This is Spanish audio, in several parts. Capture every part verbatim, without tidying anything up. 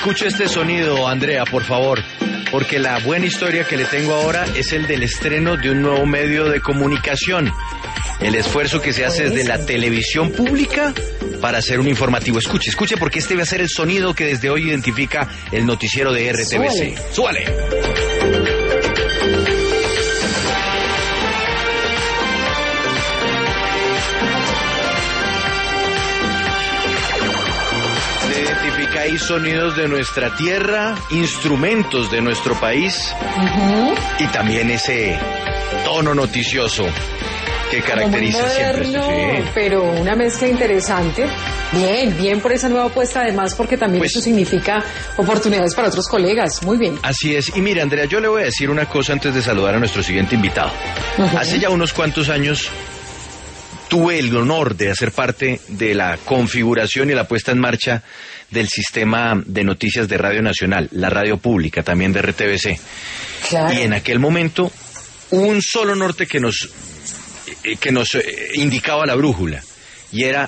Escuche este sonido, Andrea, por favor, porque la buena historia que le tengo ahora es el del estreno de un nuevo medio de comunicación. El esfuerzo que se hace desde la televisión pública para hacer un informativo. Escuche, escuche, porque este va a ser el sonido que desde hoy identifica el noticiero de R T V C. ¡Súbale! Identifica ahí sonidos de nuestra tierra, instrumentos de nuestro país, uh-huh. y también ese tono noticioso que caracteriza moderno, siempre. Sí. Pero una mezcla interesante. Bien, bien por esa nueva apuesta, además, porque también pues, eso significa oportunidades para otros colegas. Muy bien. Así es. Y mire, Andrea, yo le voy a decir una cosa antes de saludar a nuestro siguiente invitado. Uh-huh. Hace ya unos cuantos años tuve el honor de hacer parte de la configuración y la puesta en marcha del sistema de noticias de Radio Nacional, la radio pública también de R T V C. Claro. Y en aquel momento, un solo norte que nos, que nos indicaba la brújula, y era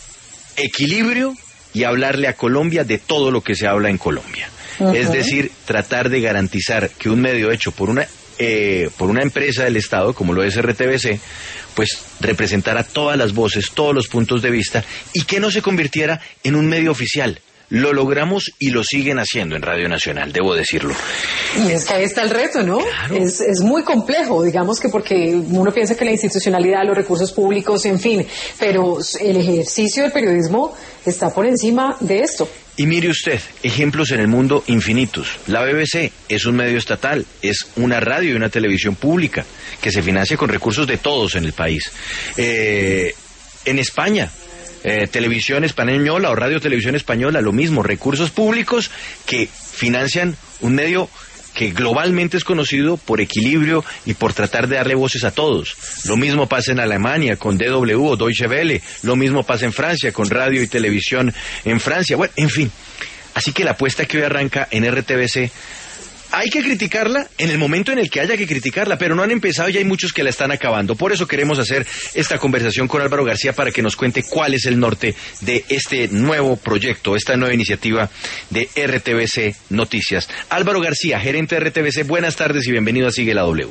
equilibrio y hablarle a Colombia de todo lo que se habla en Colombia. Uh-huh. Es decir, tratar de garantizar que un medio hecho por una Eh, por una empresa del Estado, como lo es R T V C, pues representara todas las voces, todos los puntos de vista, y que no se convirtiera en un medio oficial. Lo logramos y lo siguen haciendo en Radio Nacional, debo decirlo. Y es que ahí está el reto, ¿no? Claro. Es, es muy complejo, digamos que porque uno piensa que la institucionalidad, los recursos públicos, en fin, pero el ejercicio del periodismo está por encima de esto. Y mire usted, ejemplos en el mundo infinitos. La B B C es un medio estatal, es una radio y una televisión pública que se financia con recursos de todos en el país. Eh, en España, eh, Televisión Española o Radio Televisión Española, lo mismo, recursos públicos que financian un medio que globalmente es conocido por equilibrio y por tratar de darle voces a todos. Lo mismo pasa en Alemania con D W o Deutsche Welle, lo mismo pasa en Francia con radio y televisión en Francia. Bueno, en fin, así que la apuesta que hoy arranca en R T V C, hay que criticarla en el momento en el que haya que criticarla, pero no han empezado y hay muchos que la están acabando. Por eso queremos hacer esta conversación con Álvaro García para que nos cuente cuál es el norte de este nuevo proyecto, esta nueva iniciativa de R T V C Noticias. Álvaro García, gerente de R T V C, buenas tardes y bienvenido a Sigue la W.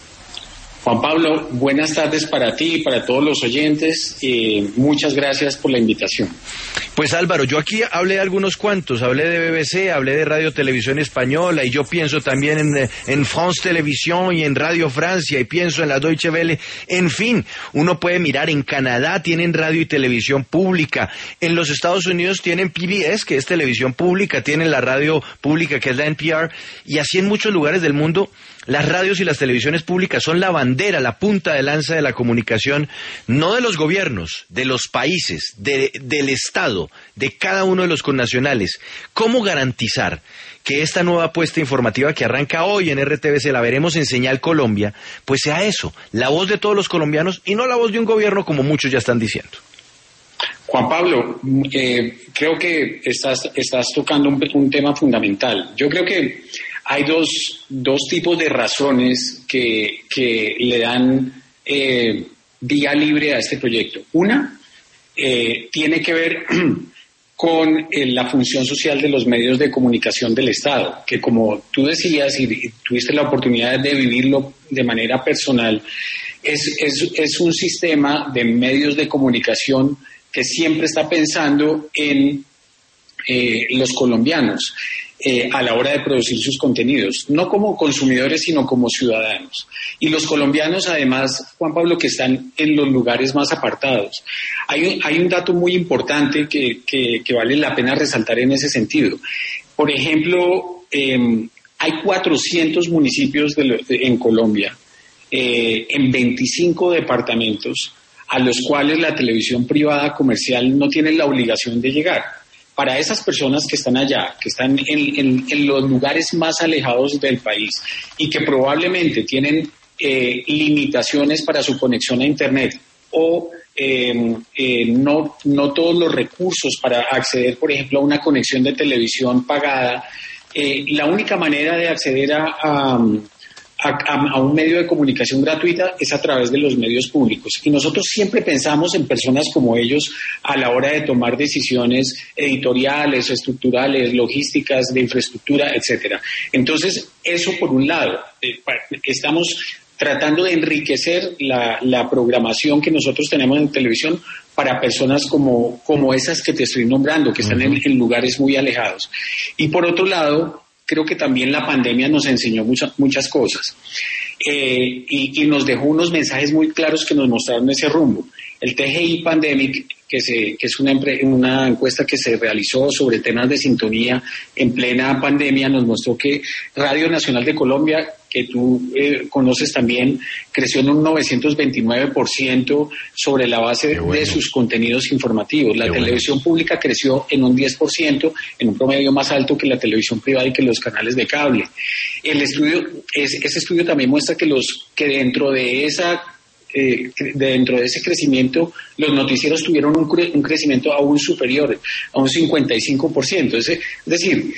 Juan Pablo, buenas tardes para ti y para todos los oyentes. Eh, muchas gracias por la invitación. Pues Álvaro, yo aquí hablé de algunos cuantos, hablé de B B C, hablé de Radio Televisión Española y yo pienso también en, en France Televisión y en Radio Francia y pienso en la Deutsche Welle. En fin, uno puede mirar, en Canadá tienen radio y televisión pública, en los Estados Unidos tienen P B S, que es televisión pública, tienen la radio pública, que es la N P R, y así en muchos lugares del mundo. Las radios y las televisiones públicas son la bandera, la punta de lanza de la comunicación, no de los gobiernos, de los países, de, del Estado, de cada uno de los connacionales. ¿Cómo garantizar que esta nueva apuesta informativa que arranca hoy en R T V C, la veremos en Señal Colombia, pues sea eso, la voz de todos los colombianos y no la voz de un gobierno como muchos ya están diciendo? Juan Pablo, eh, creo que estás, estás tocando un, un tema fundamental. Yo creo que hay dos, dos tipos de razones que, que le dan eh, vía libre a este proyecto. Una eh, tiene que ver con eh, la función social de los medios de comunicación del Estado, que como tú decías y, y tuviste la oportunidad de vivirlo de manera personal, es, es, es un sistema de medios de comunicación que siempre está pensando en eh, los colombianos. Eh, a la hora de producir sus contenidos, no como consumidores, sino como ciudadanos. Y los colombianos, además, Juan Pablo, que están en los lugares más apartados. Hay un, hay un dato muy importante que, que, que vale la pena resaltar en ese sentido. Por ejemplo, eh, hay cuatrocientos municipios de lo, de, en Colombia, eh, en veinticinco departamentos, a los cuales la televisión privada comercial no tiene la obligación de llegar. Para esas personas que están allá, que están en, en, en los lugares más alejados del país y que probablemente tienen eh, limitaciones para su conexión a Internet o eh, eh, no, no todos los recursos para acceder, por ejemplo, a una conexión de televisión pagada, eh, la única manera de acceder a, a, a, a, a un medio de comunicación gratuita es a través de los medios públicos. Y nosotros siempre pensamos en personas como ellos a la hora de tomar decisiones editoriales, estructurales, logísticas, de infraestructura, etcétera. Entonces, eso por un lado. Eh, estamos tratando de enriquecer la, la programación que nosotros tenemos en televisión para personas como, como esas que te estoy nombrando, que están uh-huh. en, en lugares muy alejados. Y por otro lado, creo que también la pandemia nos enseñó muchas, muchas cosas eh, y, y nos dejó unos mensajes muy claros que nos mostraron ese rumbo. El T G I Pandemic, que, se, que es una, una encuesta que se realizó sobre temas de sintonía en plena pandemia, nos mostró que Radio Nacional de Colombia, que tú eh, conoces también, creció en un novecientos veintinueve por ciento sobre la base bueno. de sus contenidos informativos. La Qué televisión bueno. pública creció en un diez por ciento, en un promedio más alto que la televisión privada y que los canales de cable. El estudio, es, ese estudio también muestra que, los, que dentro de esa Eh, dentro de ese crecimiento, los noticieros tuvieron un, cre- un crecimiento aún superior, a un cincuenta y cinco por ciento. Es, es decir,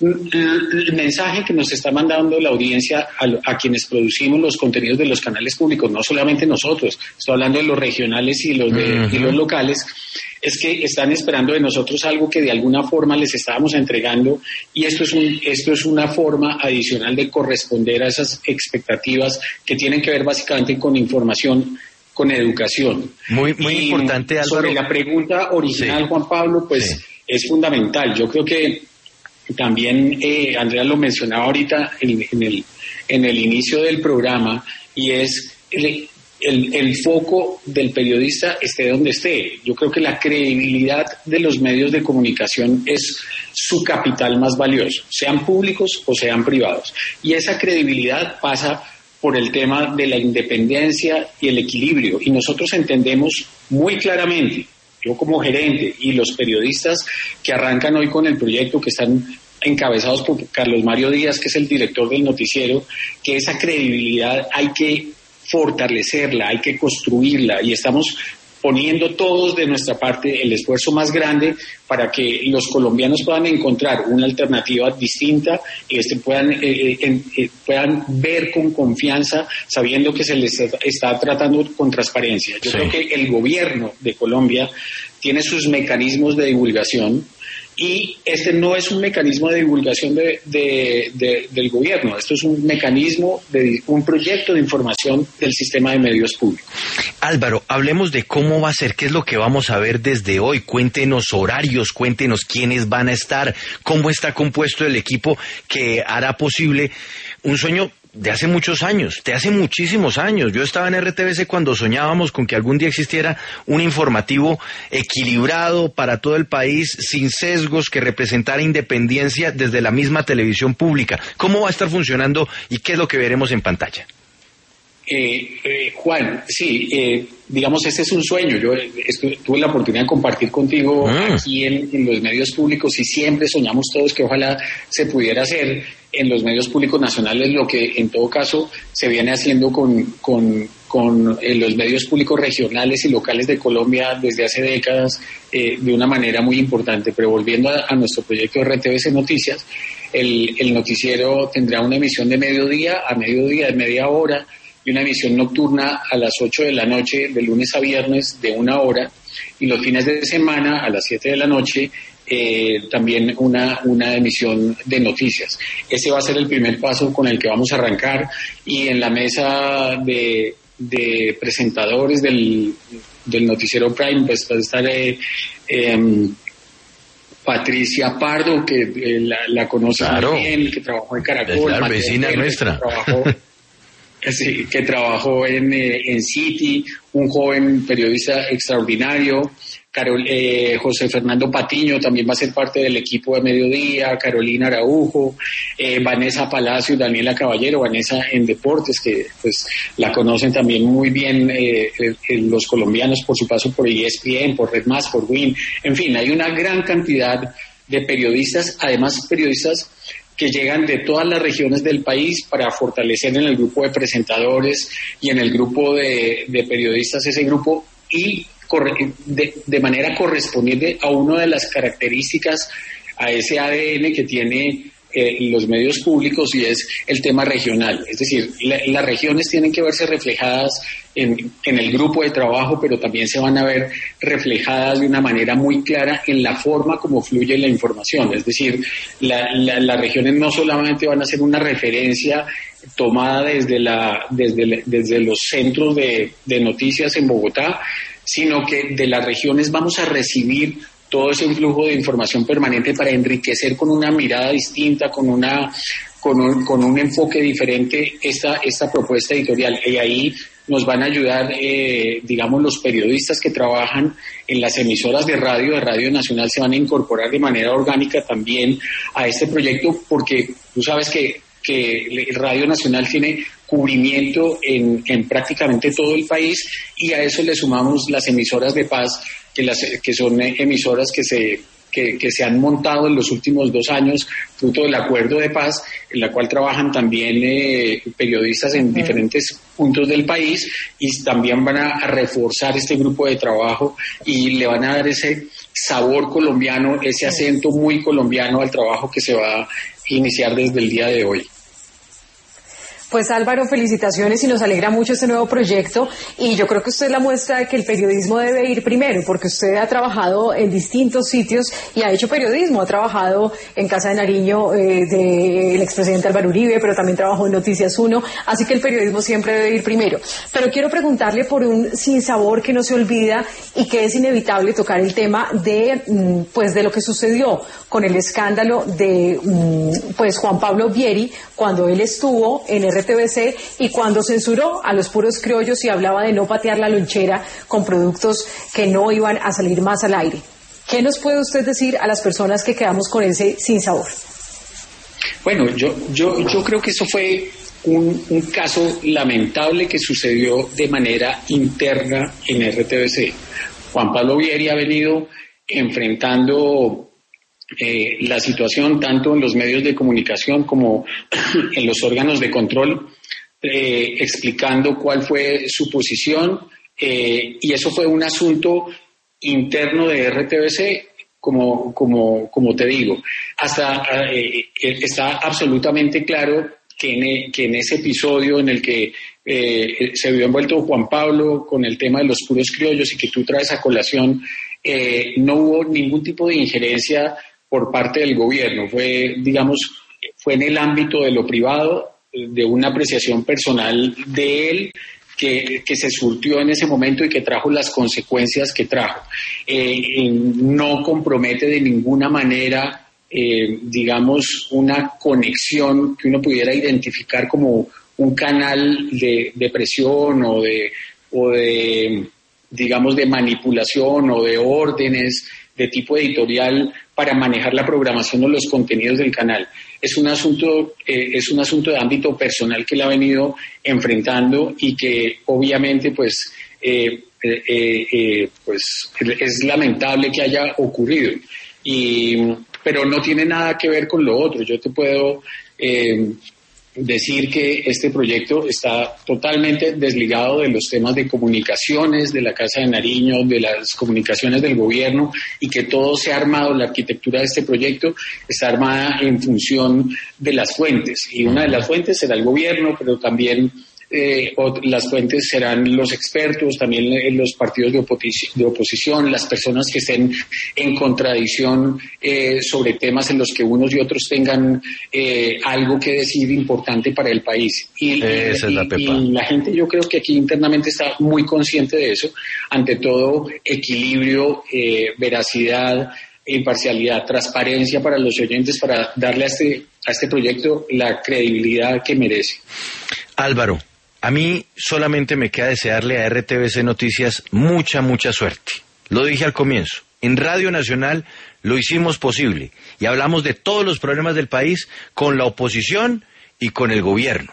el mensaje que nos está mandando la audiencia a, a quienes producimos los contenidos de los canales públicos, no solamente nosotros, estoy hablando de los regionales y los, de, uh-huh. y los locales, es que están esperando de nosotros algo que de alguna forma les estábamos entregando, y esto es un, esto es una forma adicional de corresponder a esas expectativas que tienen que ver básicamente con información, con educación. Muy, muy y importante, Álvaro. Sobre la pregunta original, sí. Juan Pablo, pues sí. es fundamental. Yo creo que también eh, Andrea lo mencionaba ahorita en, en, el, en el inicio del programa, y es el, el, el foco del periodista esté donde esté. Yo creo que la credibilidad de los medios de comunicación es su capital más valioso, sean públicos o sean privados. Y esa credibilidad pasa por el tema de la independencia y el equilibrio. Y nosotros entendemos muy claramente, yo como gerente y los periodistas que arrancan hoy con el proyecto, que están encabezados por Carlos Mario Díaz, que es el director del noticiero, que esa credibilidad hay que fortalecerla, hay que construirla, y estamos poniendo todos de nuestra parte el esfuerzo más grande para que los colombianos puedan encontrar una alternativa distinta y este puedan, eh, eh, eh, puedan ver con confianza, sabiendo que se les está, está tratando con transparencia. Yo sí. creo que el gobierno de Colombia tiene sus mecanismos de divulgación, y este no es un mecanismo de divulgación de, de, de, del gobierno, esto es un mecanismo, de un proyecto de información del sistema de medios públicos. Álvaro, hablemos de cómo va a ser, qué es lo que vamos a ver desde hoy. Cuéntenos horarios, cuéntenos quiénes van a estar, cómo está compuesto el equipo que hará posible un sueño de hace muchos años, de hace muchísimos años. Yo estaba en R T V C cuando soñábamos con que algún día existiera un informativo equilibrado para todo el país, sin sesgos, que representara independencia desde la misma televisión pública. ¿Cómo va a estar funcionando y qué es lo que veremos en pantalla? Eh, eh, Juan, sí, eh, digamos, este es un sueño. Yo estuve, tuve la oportunidad de compartir contigo mm. aquí en, en los medios públicos, y siempre soñamos todos que ojalá se pudiera hacer en los medios públicos nacionales lo que en todo caso se viene haciendo con, con, con eh, los medios públicos regionales y locales de Colombia desde hace décadas eh, de una manera muy importante. Pero volviendo a, a nuestro proyecto de R T V C Noticias, el, el noticiero tendrá una emisión de mediodía a mediodía de media hora, y una emisión nocturna a las ocho de la noche de lunes a viernes de una hora, y los fines de semana a las siete de la noche eh, también una, una emisión de noticias. Ese va a ser el primer paso con el que vamos a arrancar, y en la mesa de, de presentadores del, del noticiero Prime pues va a estar eh, eh, Patricia Pardo, que eh, la, la conoce claro. muy bien, que trabajó en Caracol, es la vecina Pérez, nuestra. Que trabajó, sí, que trabajó en, eh, en City, un joven periodista extraordinario. Carol, eh, José Fernando Patiño también va a ser parte del equipo de Mediodía, Carolina Araujo, eh, Vanessa Palacio, Daniela Caballero, Vanessa en Deportes, que pues la conocen también muy bien eh, eh, los colombianos por su paso por E S P N, por Red Más, por Win. En fin, hay una gran cantidad de periodistas, además periodistas que llegan de todas las regiones del país para fortalecer en el grupo de presentadores y en el grupo de, de periodistas ese grupo, y de, de manera correspondiente a una de las características, a ese A D N que tiene eh, los medios públicos, y es el tema regional. Es decir, la, las regiones tienen que verse reflejadas en, en el grupo de trabajo, pero también se van a ver reflejadas de una manera muy clara en la forma como fluye la información. Es decir, la, la, las regiones no solamente van a ser una referencia tomada desde, la, desde, la, desde los centros de, de noticias en Bogotá, sino que de las regiones vamos a recibir todo ese influjo de información permanente para enriquecer con una mirada distinta, con una con un, con un enfoque diferente esta, esta propuesta editorial. Y ahí nos van a ayudar, eh, digamos, los periodistas que trabajan en las emisoras de radio, de Radio Nacional, se van a incorporar de manera orgánica también a este proyecto, porque tú sabes que, que Radio Nacional tiene cubrimiento en, en prácticamente todo el país, y a eso le sumamos las emisoras de paz, que, las, que son emisoras que se... Que, que se han montado en los últimos dos años, fruto del acuerdo de paz, en la cual trabajan también eh, periodistas en diferentes puntos del país, y también van a, a reforzar este grupo de trabajo y le van a dar ese sabor colombiano, ese acento muy colombiano al trabajo que se va a iniciar desde el día de hoy. Pues Álvaro, felicitaciones, y nos alegra mucho este nuevo proyecto, y yo creo que usted es la muestra de que el periodismo debe ir primero, porque usted ha trabajado en distintos sitios y ha hecho periodismo, ha trabajado en Casa de Nariño eh, del expresidente Álvaro Uribe, pero también trabajó en Noticias Uno, así que el periodismo siempre debe ir primero. Pero quiero preguntarle por un sinsabor que no se olvida y que es inevitable tocar el tema de, pues, de lo que sucedió con el escándalo de pues Juan Pablo Vieri, cuando él estuvo en R T V C y cuando censuró a los puros criollos y hablaba de no patear la lonchera con productos que no iban a salir más al aire. ¿Qué nos puede usted decir a las personas que quedamos con ese sinsabor? Bueno, yo, yo, yo creo que eso fue un, un caso lamentable que sucedió de manera interna en R T V C. Juan Pablo Vieri ha venido enfrentando Eh, la situación tanto en los medios de comunicación como en los órganos de control, eh, explicando cuál fue su posición, eh, y eso fue un asunto interno de R T V C, como, como, como te digo. Hasta eh, está absolutamente claro que en, que en ese episodio en el que eh, se vio envuelto Juan Pablo con el tema de los puros criollos y que tú traes a colación, eh, no hubo ningún tipo de injerencia por parte del gobierno. Fue, digamos, fue en el ámbito de lo privado, de una apreciación personal de él que, que se surtió en ese momento y que trajo las consecuencias que trajo. Eh, no compromete de ninguna manera, eh, digamos, una conexión que uno pudiera identificar como un canal de, de presión o de, o de, digamos, de manipulación o de órdenes de tipo editorial para manejar la programación o los contenidos del canal. Es un asunto, eh, es un asunto de ámbito personal que él ha venido enfrentando y que obviamente pues, eh, eh, eh, pues es lamentable que haya ocurrido. Y, pero no tiene nada que ver con lo otro. Yo te puedo eh, decir que este proyecto está totalmente desligado de los temas de comunicaciones de la Casa de Nariño, de las comunicaciones del gobierno, y que todo se ha armado, la arquitectura de este proyecto está armada en función de las fuentes, y una de las fuentes será el gobierno, pero también eh, las fuentes serán los expertos, también los partidos de, oposi- de oposición, las personas que estén en contradicción eh, sobre temas en los que unos y otros tengan eh, algo que decir importante para el país. Y, Esa y, es la pepa. y la gente, yo creo que aquí internamente está muy consciente de eso. Ante todo, equilibrio, eh, veracidad, imparcialidad, transparencia para los oyentes, para darle a este, a este proyecto la credibilidad que merece. Álvaro, a mí solamente me queda desearle a R T V C Noticias mucha, mucha suerte. Lo dije al comienzo, en Radio Nacional lo hicimos posible y hablamos de todos los problemas del país con la oposición y con el gobierno.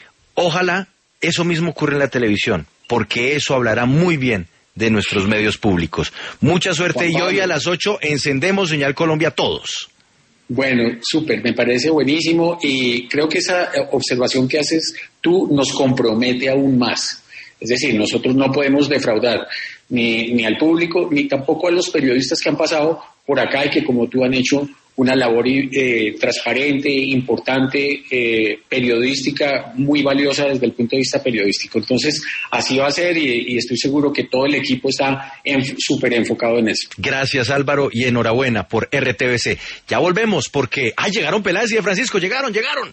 Ojalá eso mismo ocurra en la televisión, porque eso hablará muy bien de nuestros medios públicos. Mucha suerte, y hoy a las ocho encendemos Señal Colombia todos. Bueno, súper, me parece buenísimo, y creo que esa observación que haces tú nos compromete aún más. Es decir, nosotros no podemos defraudar ni, ni al público, ni tampoco a los periodistas que han pasado por acá y que, como tú, han hecho una labor eh, transparente, importante, eh, periodística, muy valiosa desde el punto de vista periodístico. Entonces, así va a ser y, y estoy seguro que todo el equipo está súper enfocado en eso. Gracias, Álvaro, y enhorabuena por R T V C. Ya volvemos porque, ¡ay, llegaron Peláez y de Francisco! ¡Llegaron, llegaron!